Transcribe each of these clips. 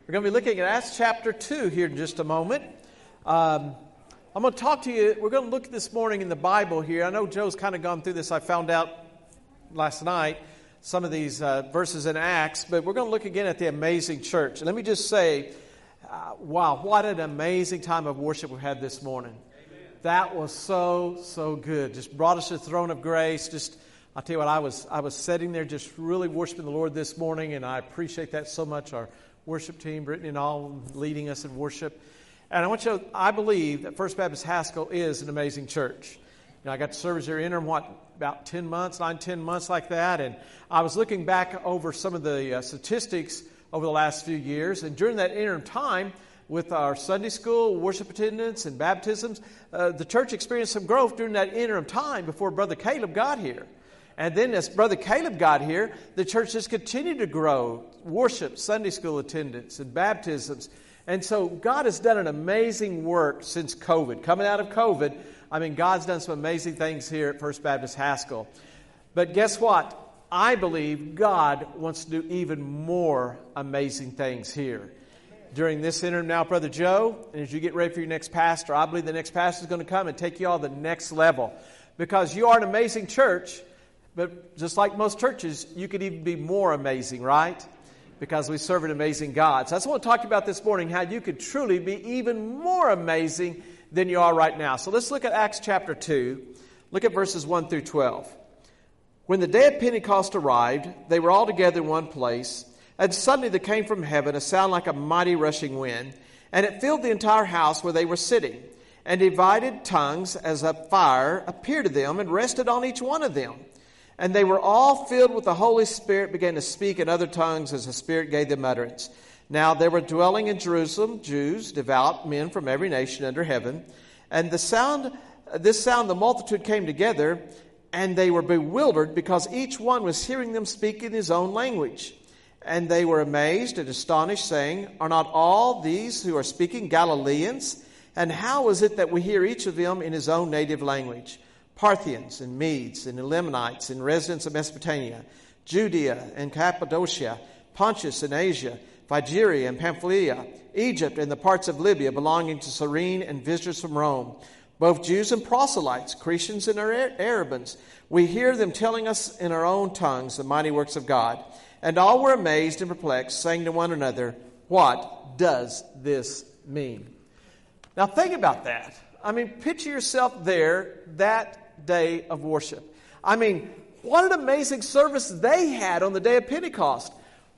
We're going to be looking at Acts chapter 2 here in just a moment. I'm going to talk to you. We're going to look this morning in the Bible here. I know Joe's kind of gone through this. I found out last night some of these verses in Acts, but we're going to look again at the amazing church. And let me just say, wow, what an amazing time of worship we had this morning. Amen. That was so good. Just brought us to the throne of grace. I'll tell you what, I was sitting there just really worshiping the Lord this morning, and I appreciate that so much. Our worship team, Brittany and all, leading us in worship. And I believe that First Baptist Haskell is an amazing church. I got to serve as their interim, about 10 months like that. And I was looking back over some of the statistics over the last few years. And during that interim time, with our Sunday school, worship attendance, and baptisms, the church experienced some growth during that interim time before Brother Caleb got here. And then as Brother Caleb got here, the church has continued to grow. Worship, Sunday school attendance, and baptisms. And so God has done an amazing work since COVID. Coming out of COVID, God's done some amazing things here at First Baptist Haskell. But guess what? I believe God wants to do even more amazing things here. During this interim now, Brother Joe, and as you get ready for your next pastor, I believe the next pastor is going to come and take you all to the next level. Because you are an amazing church. But just like most churches, you could even be more amazing, right? Because we serve an amazing God. So I just want to talk to you about this morning how you could truly be even more amazing than you are right now. So let's look at Acts chapter 2. Look at verses 1 through 12. When the day of Pentecost arrived, they were all together in one place, and suddenly there came from heaven a sound like a mighty rushing wind, and it filled the entire house where they were sitting. And divided tongues as a fire appeared to them and rested on each one of them. And they were all filled with the Holy Spirit, began to speak in other tongues as the Spirit gave them utterance. Now there were dwelling in Jerusalem Jews, devout men from every nation under heaven. And this sound, the multitude came together, and they were bewildered because each one was hearing them speak in his own language. And they were amazed and astonished, saying, "Are not all these who are speaking Galileans? And how is it that we hear each of them in his own native language? Parthians and Medes and Elamites and residents of Mesopotamia, Judea and Cappadocia, Pontus and Asia, Phrygia and Pamphylia, Egypt and the parts of Libya belonging to Cyrene, and visitors from Rome, both Jews and proselytes, Cretians and Arabans. We hear them telling us in our own tongues the mighty works of God." And all were amazed and perplexed, saying to one another, "What does this mean?" Now think about that. Picture yourself there that day of worship. What an amazing service they had on the day of Pentecost.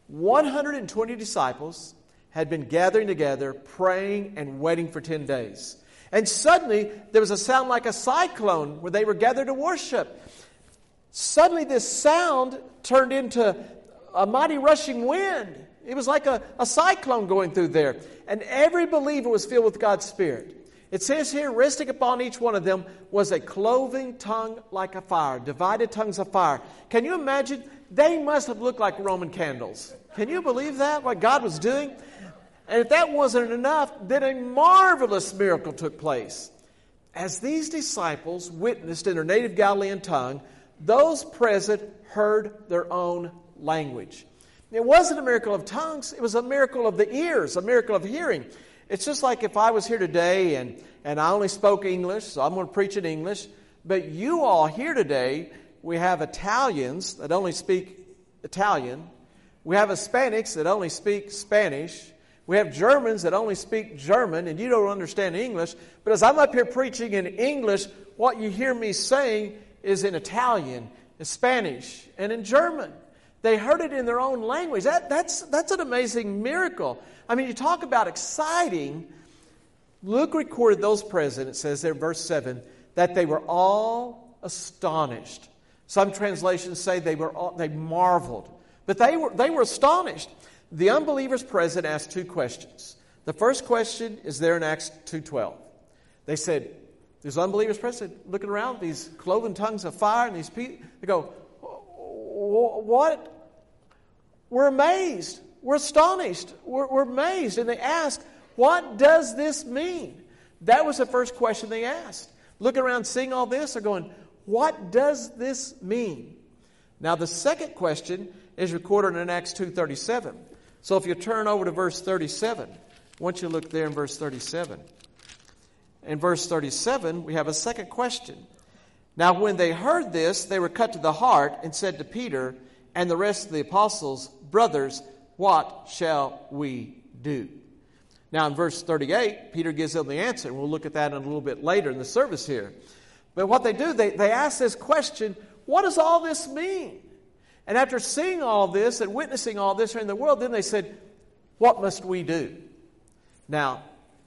120 disciples had been gathering together, praying and waiting for 10 days. And suddenly, there was a sound like a cyclone where they were gathered to worship. Suddenly, this sound turned into a mighty rushing wind. It was like a cyclone going through there. And every believer was filled with God's Spirit. It says here, resting upon each one of them was a cloven tongue like a fire, divided tongues of fire. Can you imagine? They must have looked like Roman candles. Can you believe that, what God was doing? And if that wasn't enough, then a marvelous miracle took place. As these disciples witnessed in their native Galilean tongue, those present heard their own language. It wasn't a miracle of tongues. It was a miracle of the ears, a miracle of hearing. It's just like if I was here today and I only spoke English, so I'm going to preach in English. But you all here today, we have Italians that only speak Italian. We have Hispanics that only speak Spanish. We have Germans that only speak German, and you don't understand English. But as I'm up here preaching in English, what you hear me saying is in Italian, in Spanish, and in German. They heard it in their own language. That's an amazing miracle. You talk about exciting. Luke recorded those present, it says there in verse 7, that they were all astonished. Some translations say they marveled. But they were astonished. The unbelievers present asked two questions. The first question is there in Acts 2:12. They said, these unbelievers present, looking around, these cloven tongues of fire, and these people, they go, "What? We're amazed. We're astonished. We're amazed." And they ask, "What does this mean?" That was the first question they asked. Looking around, seeing all this, they're going, "What does this mean?" Now, the second question is recorded in Acts 2:37. So if you turn over to verse 37, I want you to look there in verse 37. In verse 37, we have a second question. Now when they heard this, they were cut to the heart and said to Peter and the rest of the apostles, "Brothers, what shall we do?" Now in verse 38, Peter gives them the answer, and we'll look at that in a little bit later in the service here. But what they do, they ask this question, what does all this mean? And after seeing all this and witnessing all this in the world, then they said, what must we do? Now,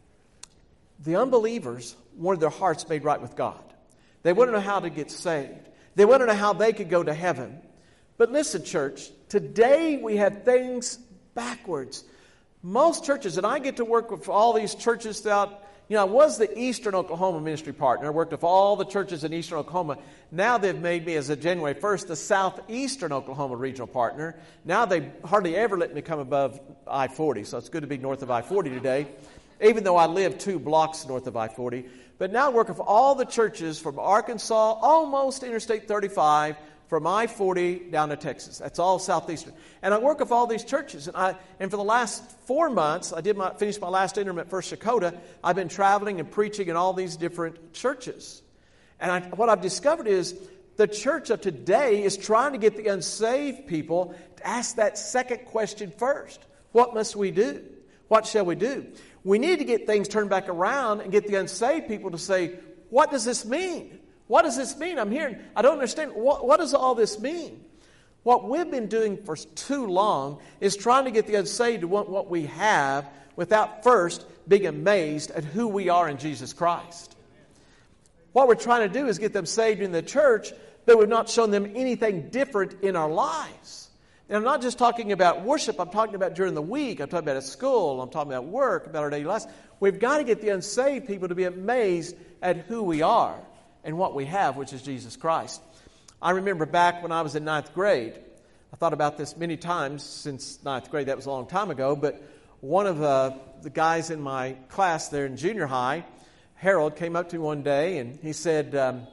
the unbelievers wanted their hearts made right with God. They wanted to know how to get saved. They wanted to know how they could go to heaven. But listen, church, today we have things backwards. Most churches, and I get to work with all these churches throughout, I was the Eastern Oklahoma ministry partner. I worked with all the churches in Eastern Oklahoma. Now they've made me, as of January 1st, the Southeastern Oklahoma regional partner. Now they hardly ever let me come above I-40, so it's good to be north of I-40 today, even though I live 2 blocks north of I-40. But now I work with all the churches from Arkansas, almost Interstate 35, from I-40 down to Texas. That's all Southeastern. And I work with all these churches. And for the last 4 months, I finished my last interim at First Dakota. I've been traveling and preaching in all these different churches. And what I've discovered is the church of today is trying to get the unsaved people to ask that second question first. What must we do? What shall we do? We need to get things turned back around and get the unsaved people to say, what does this mean? What does this mean? I don't understand. What does all this mean? What we've been doing for too long is trying to get the unsaved to want what we have without first being amazed at who we are in Jesus Christ. What we're trying to do is get them saved in the church, but we've not shown them anything different in our lives. And I'm not just talking about worship. I'm talking about during the week. I'm talking about at school. I'm talking about work, about our daily lives. We've got to get the unsaved people to be amazed at who we are and what we have, which is Jesus Christ. I remember back when I was in 9th grade, I thought about this many times since 9th grade. That was a long time ago, but one of the guys in my class there in junior high, Harold, came up to me one day and he said,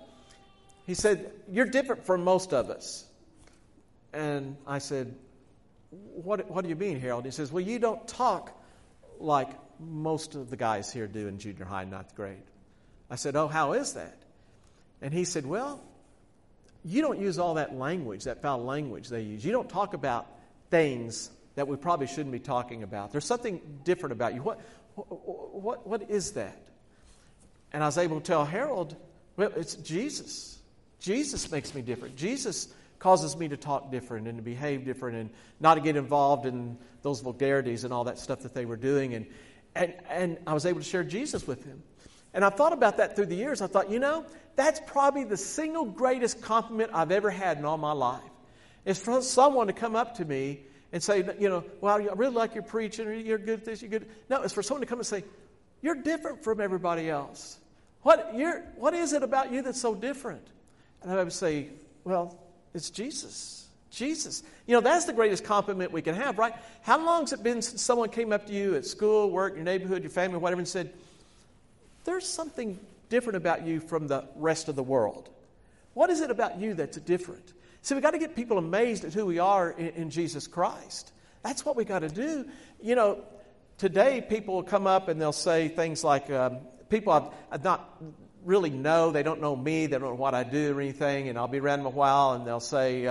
"You're different from most of us." And I said, what do you mean, Harold? He says, "Well, you don't talk like most of the guys here do in junior high and 9th grade." I said, "Oh, how is that?" And he said, "Well, you don't use all that language, that foul language they use. You don't talk about things that we probably shouldn't be talking about. There's something different about you. What is that?" And I was able to tell Harold, well, it's Jesus. Jesus makes me different. Jesus causes me to talk different and to behave different and not to get involved in those vulgarities and all that stuff that they were doing. And I was able to share Jesus with him. And I thought about that through the years. I thought, that's probably the single greatest compliment I've ever had in all my life. It's for someone to come up to me and say, "Well, I really like your preaching, or you're good at this, you're good." No, it's for someone to come and say, "You're different from everybody else. What is it about you that's so different?" And I would say, "Well, it's Jesus. Jesus." That's the greatest compliment we can have, right? How long has it been since someone came up to you at school, work, your neighborhood, your family, whatever, and said, "There's something different about you from the rest of the world"? What is it about you that's different? See, we've got to get people amazed at who we are in Jesus Christ. That's what we got to do. Today people will come up and they'll say things like, people I've not really know, they don't know me, they don't know what I do or anything, and I'll be around them a while and they'll say,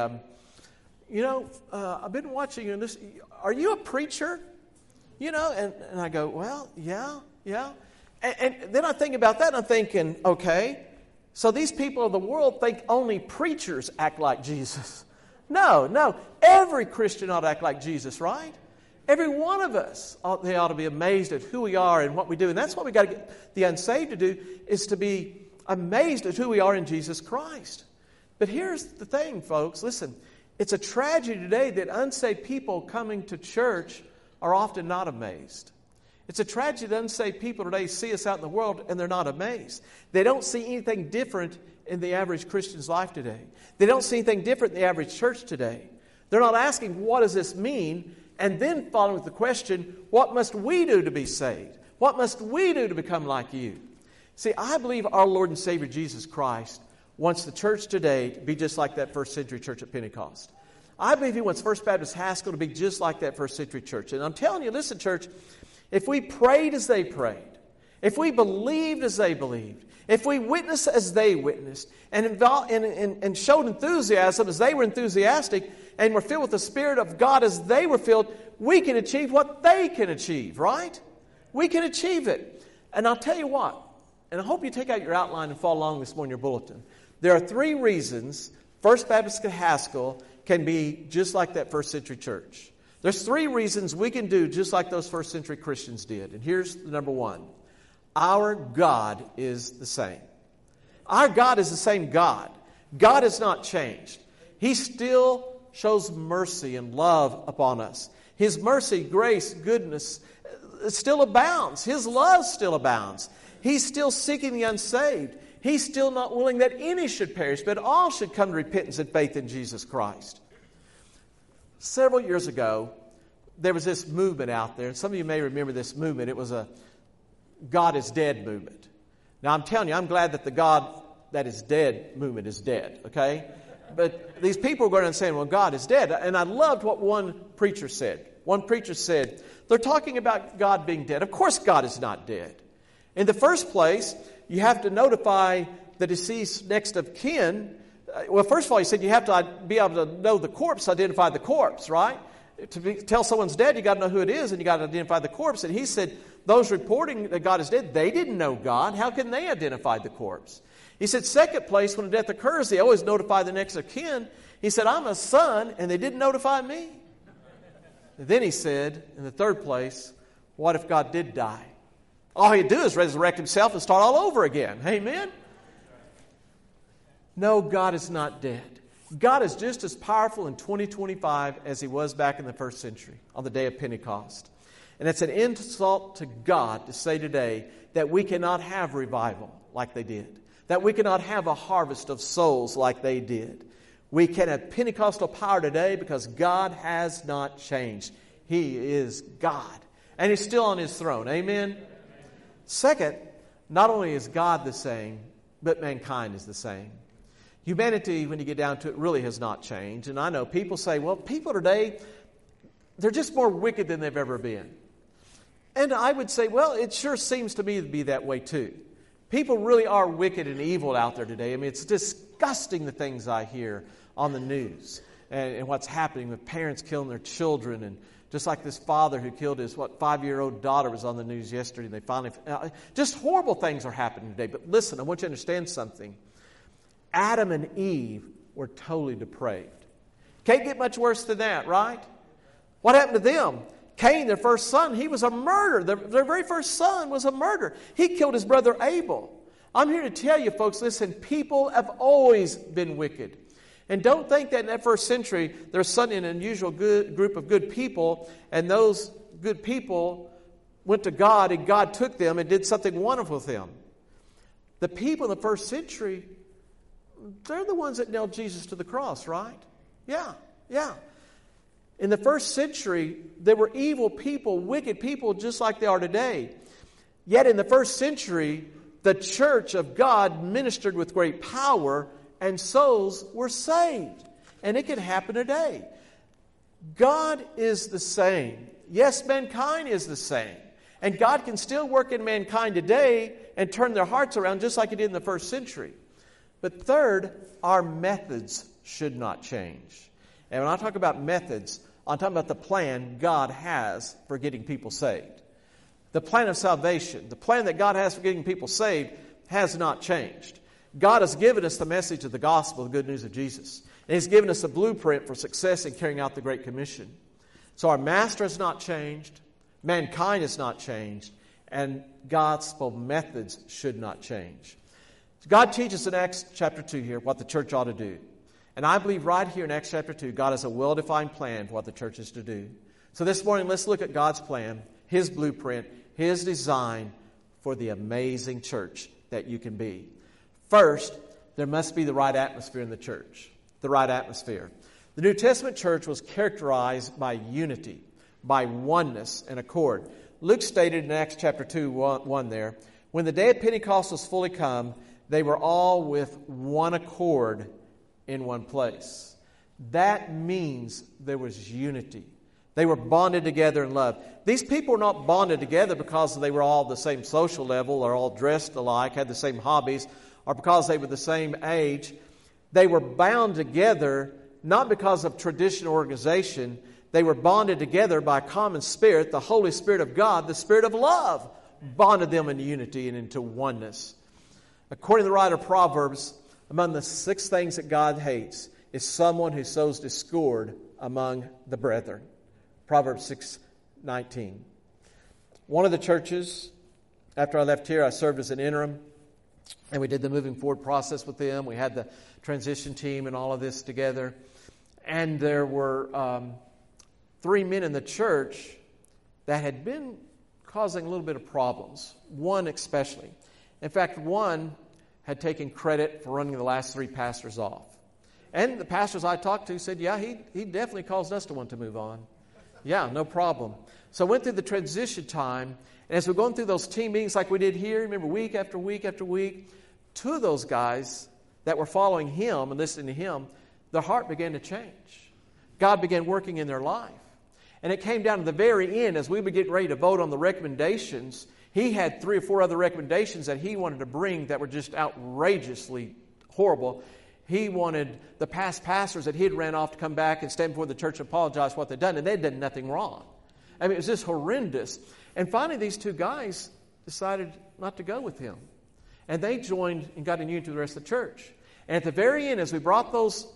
"I've been watching you, and this, are you a preacher?" And I go, "Well, yeah. And then I think about that, and I'm thinking, okay, so these people of the world think only preachers act like Jesus. No. Every Christian ought to act like Jesus, right? Every one of us, they ought to be amazed at who we are and what we do. And that's what we've got to get the unsaved to do, is to be amazed at who we are in Jesus Christ. But here's the thing, folks. Listen, it's a tragedy today that unsaved people coming to church are often not amazed. It's a tragedy that unsaved people today see us out in the world and they're not amazed. They don't see anything different in the average Christian's life today. They don't see anything different in the average church today. They're not asking, what does this mean? And then following with the question, what must we do to be saved? What must we do to become like you? See, I believe our Lord and Savior Jesus Christ wants the church today to be just like that first century church at Pentecost. I believe He wants First Baptist Haskell to be just like that first century church. And I'm telling you, listen, church, if we prayed as they prayed, if we believed as they believed, if we witnessed as they witnessed, and showed enthusiasm as they were enthusiastic, and were filled with the Spirit of God as they were filled, we can achieve what they can achieve, right? We can achieve it. And I'll tell you what, and I hope you take out your outline and follow along this morning in your bulletin. There are 3 reasons First Baptist Haskell can be just like that first century church. There's 3 reasons we can do just like those first century Christians did. And here's the number 1. Our God is the same. Our God is the same God. God has not changed. He still shows mercy and love upon us. His mercy, grace, goodness still abounds. His love still abounds. He's still seeking the unsaved. He's still not willing that any should perish, but all should come to repentance and faith in Jesus Christ. Several years ago, there was this movement out there, and some of you may remember this movement. It was a God is dead movement. Now, I'm telling you, I'm glad that the God that is dead movement is dead, okay? But these people were going around saying, well, God is dead. And I loved what one preacher said. One preacher said, they're talking about God being dead. Of course God is not dead. In the first place, you have to notify the deceased next of kin. Well, first of all, he said you have to be able to know the corpse, identify the corpse, right? Tell someone's dead, you got to know who it is, and you got to identify the corpse. And he said those reporting that God is dead, they didn't know God. How can they identify the corpse? He said, second place, when a death occurs, they always notify the next of kin. He said, I'm a son, and they didn't notify me. And then he said, in the third place, what if God did die? All he'd do is resurrect himself and start all over again. Amen? No, God is not dead. God is just as powerful in 2025 as He was back in the first century on the day of Pentecost. And it's an insult to God to say today that we cannot have revival like they did, that we cannot have a harvest of souls like they did. We can have Pentecostal power today because God has not changed. He is God, and He's still on His throne. Amen? Second, not only is God the same, but mankind is the same. Humanity, when you get down to it, really has not changed. And I know people say, well, people today, they're just more wicked than they've ever been. And I would say, well, it sure seems to me to be that way too. People really are wicked and evil out there today. I mean, it's disgusting the things I hear on the news and what's happening with parents killing their children, and just like this father who killed his 5-year-old daughter was on the news yesterday. And they finally, just horrible things are happening today. But listen, I want you to understand something. Adam and Eve were totally depraved. Can't get much worse than that, right? What happened to them? Cain, their first son, he was a murderer. Their very first son was a murderer. He killed his brother Abel. I'm here to tell you, folks, listen, people have always been wicked. And don't think that in that first century there's suddenly an unusual group of good people, and those good people went to God and God took them and did something wonderful with them. The people in the first century, they're the ones that nailed Jesus to the cross, right? Yeah. In the first century, there were evil people, wicked people, just like they are today. Yet in the first century, the church of God ministered with great power, and souls were saved. And it can happen today. God is the same. Yes, mankind is the same. And God can still work in mankind today and turn their hearts around just like He did in the first century. But third, our methods should not change. And when I talk about methods, I'm talking about the plan God has for getting people saved. The plan of salvation, the plan that God has for getting people saved has not changed. God has given us the message of the gospel, the good news of Jesus. And He's given us a blueprint for success in carrying out the Great Commission. So our master has not changed, mankind has not changed, and gospel methods should not change. God teaches in Acts chapter 2 here what the church ought to do. And I believe right here in Acts chapter 2, God has a well-defined plan for what the church is to do. So this morning, let's look at God's plan, His blueprint, His design for the amazing church that you can be. First, there must be the right atmosphere in the church. The right atmosphere. The New Testament church was characterized by unity, by oneness and accord. Luke stated in Acts chapter 2, 1 there, when the day of Pentecost was fully come, they were all with one accord in one place. That means there was unity. They were bonded together in love. These people were not bonded together because they were all the same social level or all dressed alike, had the same hobbies, or because they were the same age. They were bound together not because of tradition or organization. They were bonded together by a common spirit, the Holy Spirit of God, the Spirit of love, bonded them into unity and into oneness. According to the writer of Proverbs, among the 6 things that God hates is someone who sows discord among the brethren. Proverbs 6:19. One of the churches, after I left here, I served as an interim, and we did the moving forward process with them. We had the transition team and all of this together. And there were 3 men in the church that had been causing a little bit of problems. One especially. In fact, one had taken credit for running the last 3 pastors off. And the pastors I talked to said, yeah, he definitely caused us to want to move on. Yeah, no problem. So I went through the transition time, and as we're going through those team meetings like we did here, remember, week after week after week, 2 of those guys that were following him and listening to him, their heart began to change. God began working in their life. And it came down to the very end, as we were getting ready to vote on the recommendations, he had 3 or 4 other recommendations that he wanted to bring that were just outrageously horrible. He wanted the past pastors that he had ran off to come back and stand before the church and apologize for what they'd done, and they'd done nothing wrong. I mean, it was just horrendous. And finally, these 2 guys decided not to go with him. And they joined and got in unity with the rest of the church. And at the very end, as we brought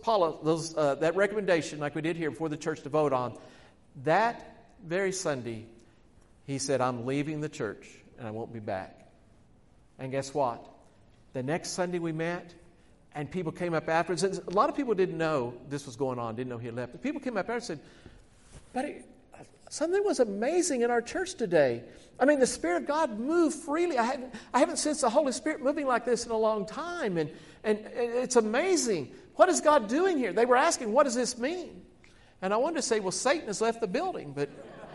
that recommendation, like we did here, before the church to vote on, that very Sunday, he said, I'm leaving the church and I won't be back. And guess what? The next Sunday we met, and people came up afterwards. And a lot of people didn't know this was going on, didn't know he had left. But people came up after and said, buddy, something was amazing in our church today. I mean, the Spirit of God moved freely. I haven't sensed the Holy Spirit moving like this in a long time. And it's amazing. What is God doing here? They were asking, what does this mean? And I wanted to say, well, Satan has left the building. But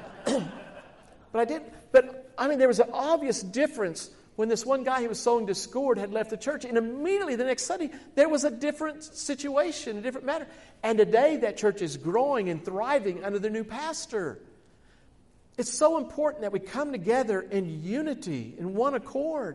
I didn't. But, I mean, there was an obvious difference when this one guy who was sowing discord had left the church. And immediately the next Sunday, there was a different situation, a different matter. And today that church is growing and thriving under the new pastor. It's so important that we come together in unity, in one accord.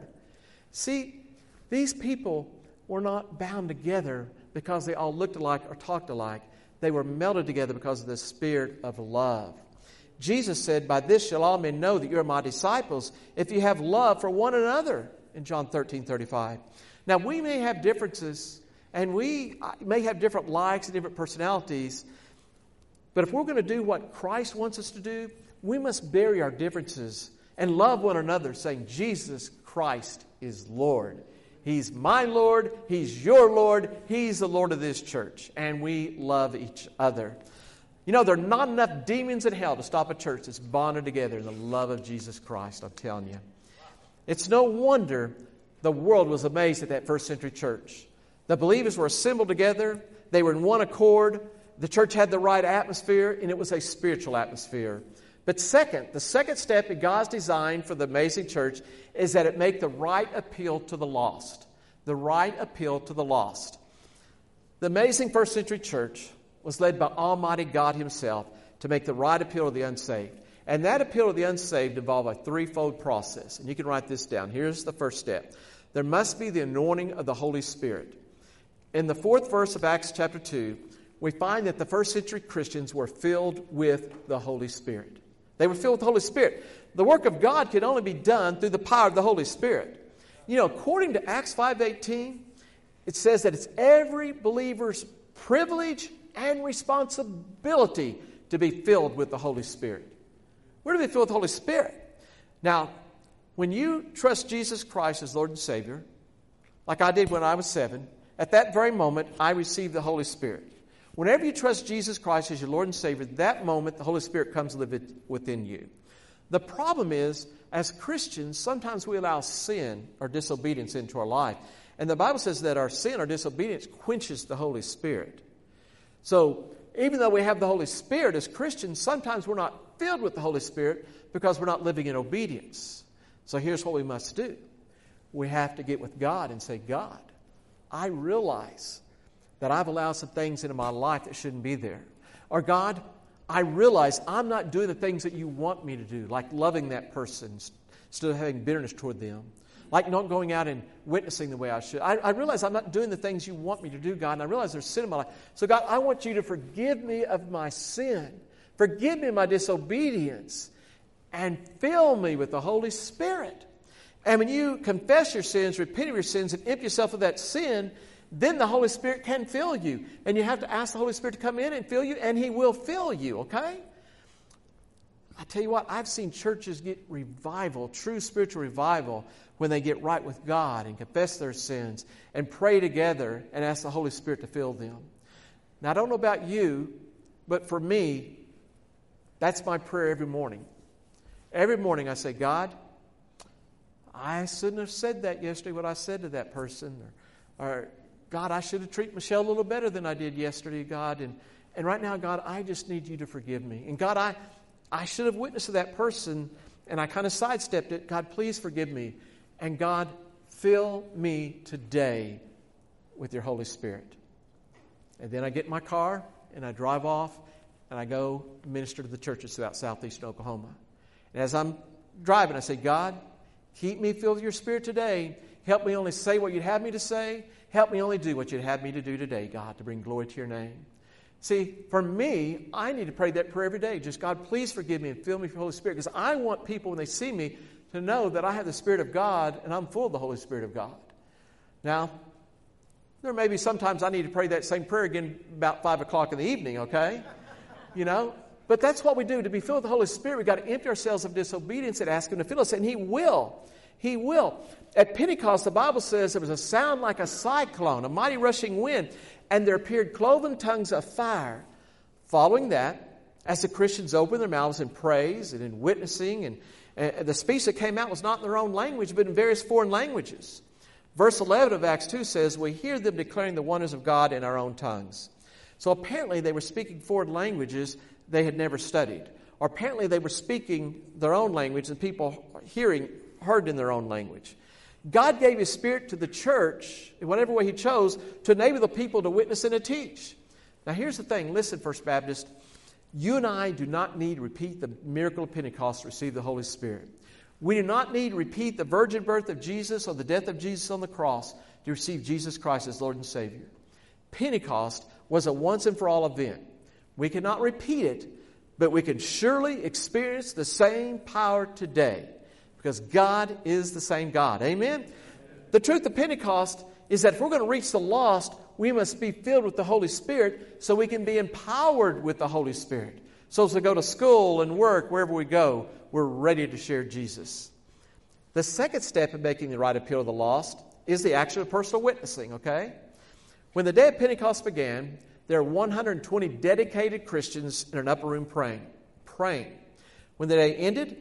See, these people were not bound together because they all looked alike or talked alike. They were melded together because of the Spirit of love. Jesus said, by this shall all men know that you are my disciples, if you have love for one another, in John 13:35. Now, we may have differences, and we may have different likes and different personalities, but if we're going to do what Christ wants us to do, we must bury our differences and love one another, saying, Jesus Christ is Lord. He's my Lord. He's your Lord. He's the Lord of this church. And we love each other. You know, there are not enough demons in hell to stop a church that's bonded together in the love of Jesus Christ, I'm telling you. It's no wonder the world was amazed at that first century church. The believers were assembled together. They were in one accord. The church had the right atmosphere, and it was a spiritual atmosphere. But the second step in God's design for the amazing church is that it make the right appeal to the lost. The right appeal to the lost. The amazing first century church was led by Almighty God Himself to make the right appeal to the unsaved. And that appeal to the unsaved involved a threefold process. And you can write this down. Here's the first step. There must be the anointing of the Holy Spirit. In the 4th verse of Acts chapter 2, we find that the first century Christians were filled with the Holy Spirit. They were filled with the Holy Spirit. The work of God could only be done through the power of the Holy Spirit. You know, according to Acts 5:18, it says that it's every believer's privilege and responsibility to be filled with the Holy Spirit. We're to be filled with the Holy Spirit. Now, when you trust Jesus Christ as Lord and Savior, like I did when I was 7, at that very moment, I received the Holy Spirit. Whenever you trust Jesus Christ as your Lord and Savior, that moment the Holy Spirit comes to live within you. The problem is, as Christians, sometimes we allow sin or disobedience into our life. And the Bible says that our sin or disobedience quenches the Holy Spirit. So, even though we have the Holy Spirit as Christians, sometimes we're not filled with the Holy Spirit because we're not living in obedience. So here's what we must do. We have to get with God and say, God, I realize that I've allowed some things into my life that shouldn't be there. Or God, I realize I'm not doing the things that you want me to do, like loving that person instead of having bitterness toward them, like not going out and witnessing the way I should. I realize I'm not doing the things you want me to do, God, and I realize there's sin in my life. So God, I want you to forgive me of my sin. Forgive me of my disobedience. And fill me with the Holy Spirit. And when you confess your sins, repent of your sins, and empty yourself of that sin, then the Holy Spirit can fill you. And you have to ask the Holy Spirit to come in and fill you, and He will fill you, okay? I tell you what, I've seen churches get revival, true spiritual revival, when they get right with God and confess their sins and pray together and ask the Holy Spirit to fill them. Now, I don't know about you, but for me, that's my prayer every morning. Every morning I say, God, I shouldn't have said that yesterday, what I said to that person. Or God, I should have treated Michelle a little better than I did yesterday, God. And right now, God, I just need you to forgive me. And God, I should have witnessed to that person, and I kind of sidestepped it. God, please forgive me. And God, fill me today with your Holy Spirit. And then I get in my car, and I drive off, and I go minister to the churches throughout southeastern Oklahoma. And as I'm driving, I say, God, keep me filled with your Spirit today. Help me only say what you'd have me to say. Help me only do what you'd have me to do today, God, to bring glory to your name. See, for me, I need to pray that prayer every day. Just, God, please forgive me and fill me with your Holy Spirit. Because I want people, when they see me, to know that I have the Spirit of God and I'm full of the Holy Spirit of God. Now, there may be sometimes I need to pray that same prayer again about 5 o'clock in the evening, okay? You know? But that's what we do. To be filled with the Holy Spirit, we've got to empty ourselves of disobedience and ask Him to fill us. And He will. He will. At Pentecost, the Bible says there was a sound like a cyclone, a mighty rushing wind, and there appeared cloven tongues of fire. Following that, as the Christians opened their mouths in praise and in witnessing, and the speech that came out was not in their own language, but in various foreign languages. Verse 11 of Acts 2 says, we hear them declaring the wonders of God in our own tongues. So apparently they were speaking foreign languages they had never studied. Or apparently they were speaking their own language and people heard in their own language. God gave His Spirit to the church, in whatever way He chose, to enable the people to witness and to teach. Now here's the thing. Listen, First Baptist. You and I do not need to repeat the miracle of Pentecost to receive the Holy Spirit. We do not need to repeat the virgin birth of Jesus or the death of Jesus on the cross to receive Jesus Christ as Lord and Savior. Pentecost was a once and for all event. We cannot repeat it, but we can surely experience the same power today because God is the same God. Amen? The truth of Pentecost is that if we're going to reach the lost, we must be filled with the Holy Spirit so we can be empowered with the Holy Spirit. So as we go to school and work, wherever we go, we're ready to share Jesus. The second step in making the right appeal to the lost is the action of personal witnessing, okay? When the day of Pentecost began, there were 120 dedicated Christians in an upper room praying. When the day ended,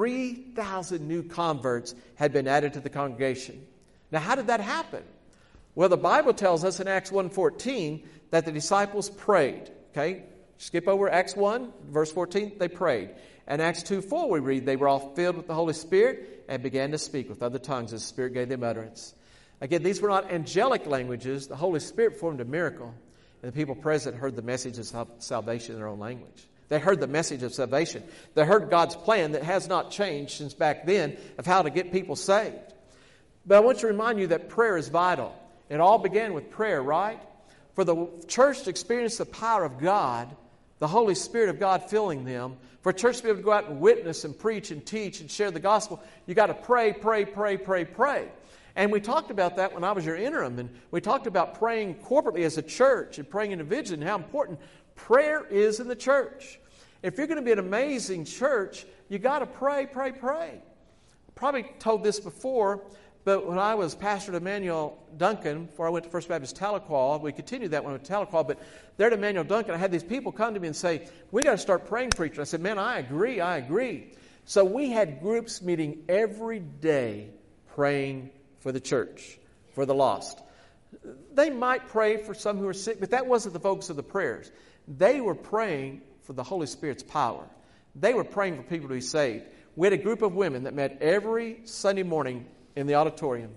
3,000 new converts had been added to the congregation. Now, how did that happen? Well, the Bible tells us in Acts 1:14 that the disciples prayed. Okay? Skip over Acts 1, verse 14, they prayed. And Acts 2:4 we read, they were all filled with the Holy Spirit and began to speak with other tongues as the Spirit gave them utterance. Again, these were not angelic languages. The Holy Spirit performed a miracle. And the people present heard the message of salvation in their own language. They heard the message of salvation. They heard God's plan that has not changed since back then of how to get people saved. But I want to remind you that prayer is vital. It all began with prayer, right? For the church to experience the power of God, the Holy Spirit of God filling them, for a church to be able to go out and witness and preach and teach and share the gospel, you got to pray, pray, pray, pray, pray. And we talked about that when I was your interim, and we talked about praying corporately as a church and praying individually and how important prayer is in the church. If you're going to be an amazing church, you got to pray, pray, pray. I probably told this before, but when I was pastor to Emmanuel Duncan, before I went to First Baptist Tahlequah, we continued that when I went to Tahlequah, but there at Emmanuel Duncan, I had these people come to me and say, we got to start praying, preacher. I said, man, I agree. So we had groups meeting every day praying for the church, for the lost. They might pray for some who are sick, but that wasn't the focus of the prayers. They were praying for the Holy Spirit's power. They were praying for people to be saved. We had a group of women that met every Sunday morning in the auditorium,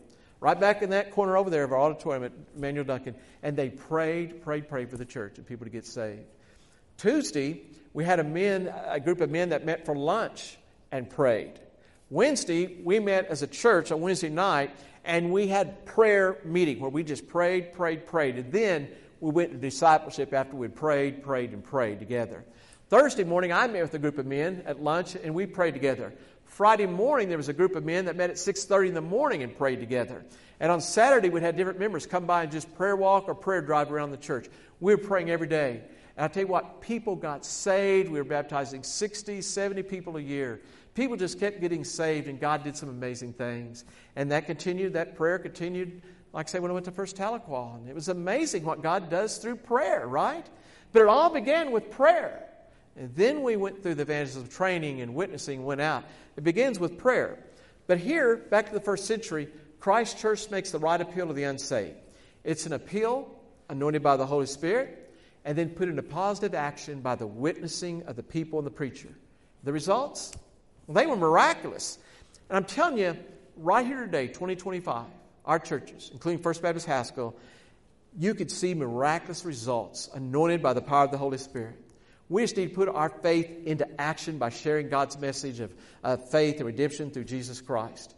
right back in that corner over there of our auditorium at Emmanuel Duncan. And they prayed for the church and people to get saved. Tuesday, we had a group of men that met for lunch and prayed. Wednesday, we met as a church on Wednesday night, and we had prayer meeting where we just prayed. And then we went to discipleship after we'd prayed together. Thursday morning, I met with a group of men at lunch, and we prayed together. Friday morning, there was a group of men that met at 6:30 in the morning and prayed together. And on Saturday, we'd had different members come by and just prayer walk or prayer drive around the church. We were praying every day. And I'll tell you what, people got saved. We were baptizing 60, 70 people a year. People just kept getting saved, and God did some amazing things. And that prayer continued, like I say, when I went to First Tahlequah. And it was amazing what God does through prayer, right? But it all began with prayer. And then we went through the evangelism training and witnessing, went out. It begins with prayer. But here, back to the first century, Christ Church makes the right appeal to the unsaved. It's an appeal anointed by the Holy Spirit, and then put into positive action by the witnessing of the people and the preacher. The results? Well, they were miraculous. And I'm telling you, right here today, 2025, our churches, including First Baptist Haskell, you could see miraculous results anointed by the power of the Holy Spirit. We just need to put our faith into action by sharing God's message of faith and redemption through Jesus Christ.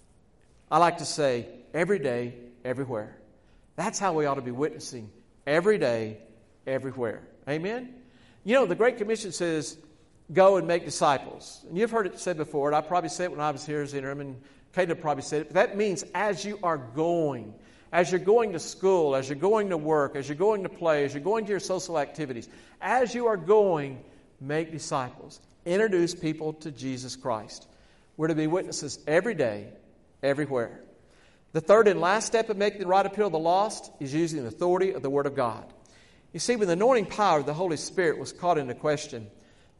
I like to say, every day, everywhere. That's how we ought to be witnessing. Every day, everywhere. Amen? You know, the Great Commission says, go and make disciples. And you've heard it said before, and I probably said it when I was here as interim, and Caleb probably said it, but that means as you are going, as you're going to school, as you're going to work, as you're going to play, as you're going to your social activities, as you are going, make disciples. Introduce people to Jesus Christ. We're to be witnesses every day, everywhere. The third and last step of making the right appeal to the lost is using the authority of the Word of God. You see, when the anointing power of the Holy Spirit was called into question,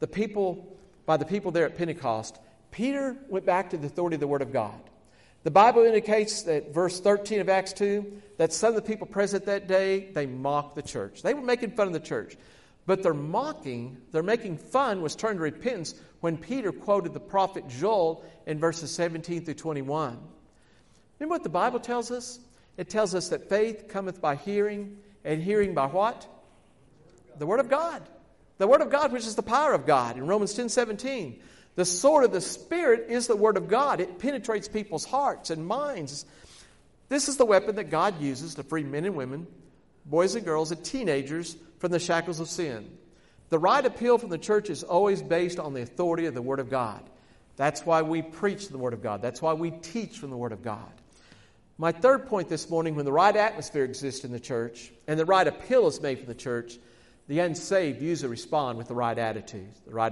by the people there at Pentecost, Peter went back to the authority of the Word of God. The Bible indicates that verse 13 of Acts 2, that some of the people present that day, they mocked the church. They were making fun of the church. But their making fun was turned to repentance when Peter quoted the prophet Joel in verses 17 through 21. Remember what the Bible tells us? It tells us that faith cometh by hearing, and hearing by what? The Word of God. The Word of God, which is the power of God. In Romans 10:17, the sword of the Spirit is the Word of God. It penetrates people's hearts and minds. This is the weapon that God uses to free men and women, boys and girls, and teenagers from the shackles of sin. The right appeal from the church is always based on the authority of the Word of God. That's why we preach the Word of God. That's why we teach from the Word of God. My third point this morning, when the right atmosphere exists in the church and the right appeal is made from the church, the unsaved usually respond with the right attitude.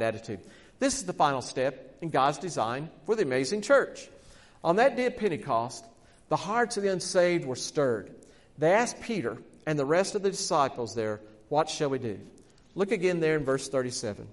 This is the final step in God's design for the amazing church. On that day of Pentecost, the hearts of the unsaved were stirred. They asked Peter and the rest of the disciples there, what shall we do? Look again there in verse 37.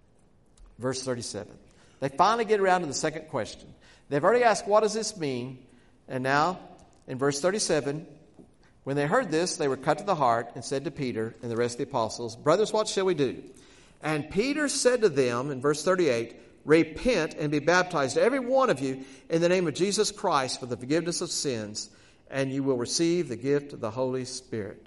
Verse 37. They finally get around to the second question. They've already asked, what does this mean? And now, in verse 37, when they heard this, they were cut to the heart and said to Peter and the rest of the apostles, brothers, what shall we do? And Peter said to them in verse 38, repent and be baptized, every one of you, in the name of Jesus Christ for the forgiveness of sins, and you will receive the gift of the Holy Spirit.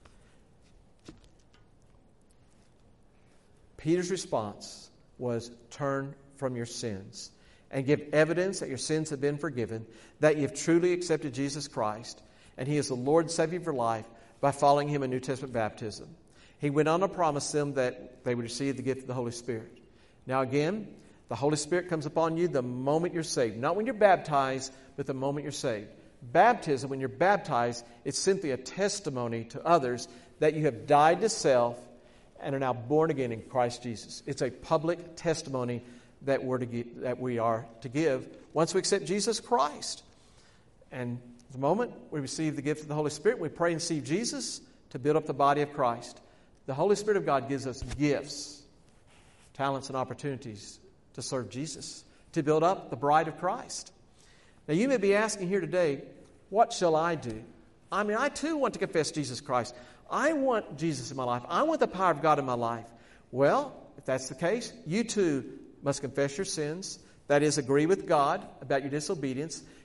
Peter's response was, turn from your sins and give evidence that your sins have been forgiven, that you've truly accepted Jesus Christ, and He is the Lord and Savior of your life by following Him in New Testament baptism. He went on to promise them that they would receive the gift of the Holy Spirit. Now again, the Holy Spirit comes upon you the moment you're saved. Not when you're baptized, but the moment you're saved. Baptism, when you're baptized, it's simply a testimony to others that you have died to self and are now born again in Christ Jesus. It's a public testimony that we are to give once we accept Jesus Christ. And the moment we receive the gift of the Holy Spirit, we pray and receive Jesus to build up the body of Christ. The Holy Spirit of God gives us gifts, talents, and opportunities to serve Jesus, to build up the bride of Christ. Now, you may be asking here today, what shall I do? I mean, I too want to confess Jesus Christ. I want Jesus in my life. I want the power of God in my life. Well, if that's the case, you too must confess your sins. That is, agree with God about your disobedience.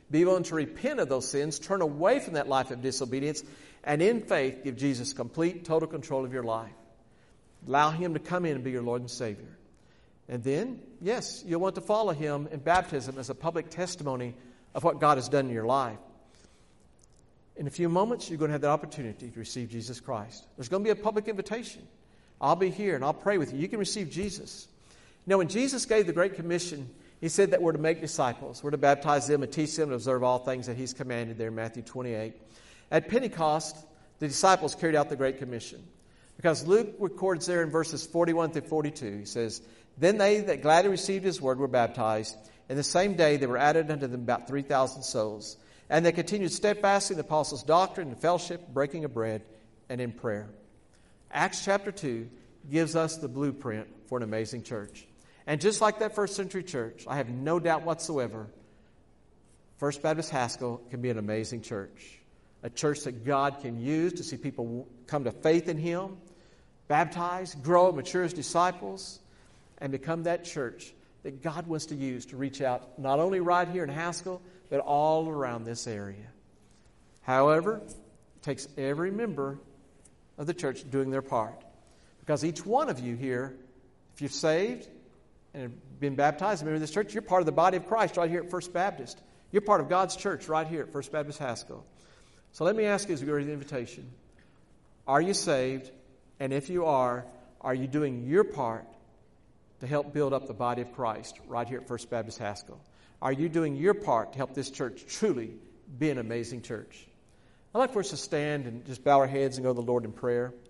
Be willing to repent of those sins, turn away from that life of disobedience, and in faith give Jesus complete, total control of your life. Allow Him to come in and be your Lord and Savior. And then, yes, you'll want to follow Him in baptism as a public testimony of what God has done in your life. In a few moments, you're going to have the opportunity to receive Jesus Christ. There's going to be a public invitation. I'll be here and I'll pray with you. You can receive Jesus. Now, when Jesus gave the Great Commission, He said that we're to make disciples. We're to baptize them and teach them to observe all things that He's commanded there in Matthew 28. At Pentecost, the disciples carried out the Great Commission. Because Luke records there in verses 41 through 42, he says, Then they that gladly received His word were baptized, and the same day there were added unto them about 3,000 souls. And they continued steadfastly in the apostles' doctrine and fellowship, breaking of bread, and in prayer. Acts chapter 2 gives us the blueprint for an amazing church. And just like that first century church, I have no doubt whatsoever, First Baptist Haskell can be an amazing church. A church that God can use to see people come to faith in Him, baptize, grow, mature as disciples, and become that church that God wants to use to reach out not only right here in Haskell, but all around this area. However, it takes every member of the church doing their part. Because each one of you here, if you're saved and have been baptized, a member of this church, you're part of the body of Christ right here at First Baptist. You're part of God's church right here at First Baptist Haskell. So let me ask you as we go to the invitation, are you saved? And if you are you doing your part to help build up the body of Christ right here at First Baptist Haskell? Are you doing your part to help this church truly be an amazing church? I'd like for us to stand and just bow our heads and go to the Lord in prayer.